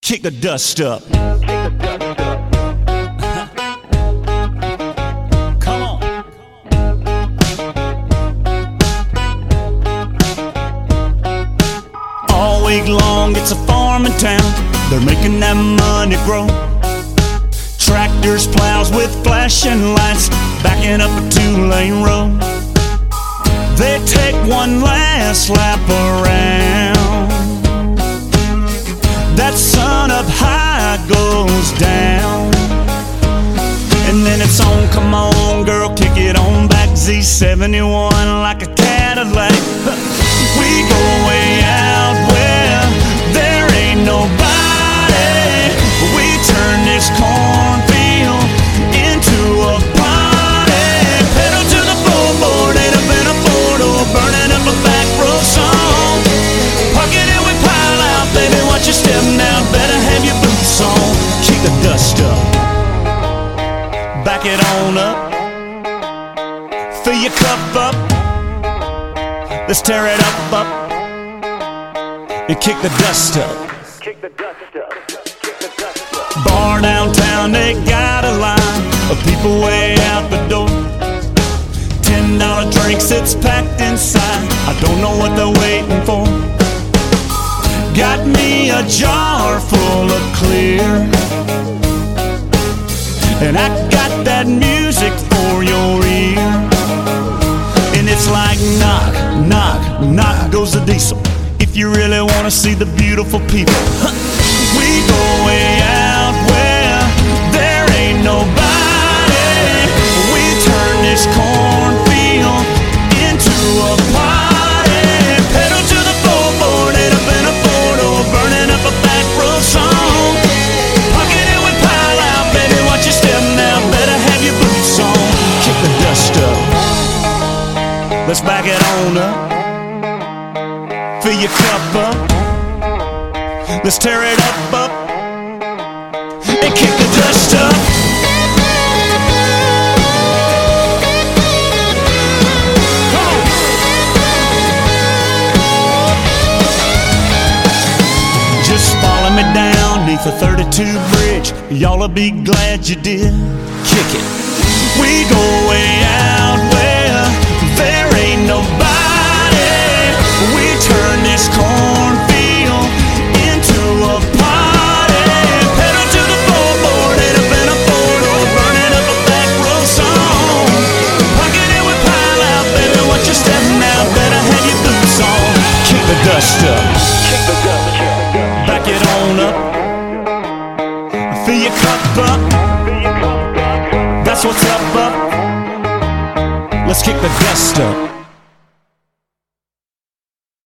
Kick the dust up. Come on. All week long it's a farming town. They're making that money grow. Tractors, plows with flashing lights, backing up a two-lane road. They take one last lap around. That sun up high goes down, and then it's on, come on girl, kick it on back. Z71 like a Cadillac. We go way out where there ain't nobody. We turn this cornfield into a party. Pedal to the floorboard, ain't up in a four-door, burning up a back row song. Parking it, we pile out, baby, watch your step now. Better have your boots on. Kick the dust up, back it on up, fill your cup up. Let's tear it up, and kick the dust up. Bar downtown, they got a line of people way out the door. $10 drinks, it's packed inside. I don't know what they're waiting for. Got me a jar full of clear, and I got that music for your ear. And it's like knock, knock, knock goes the diesel. If you really wanna see the beautiful people, we go way out where there ain't nobody. We turn this cornfield into a party. Pedal to the floorboard, ain't up in a four-door, burning up a back row song. Parking it, we pile out, baby, watch your step now. Better have your boots on. Kick the dust up. Let's back it on up. Fill your cup up. Let's tear it up, and kick the dust up. Come on. Just follow me down neath the 32 bridge. Y'all'll be glad you did. Kick it. We go way out where there ain't nobody. We turn this cornfield into a party. Pedal to the floorboard, ain't up in a four-door, burning up a back row song. Parking it, we pile out, baby, watch your step now. Better have your boots on. Kick the dust up, back it on up, fill your cup up. That's what's up. Let's kick the dust up.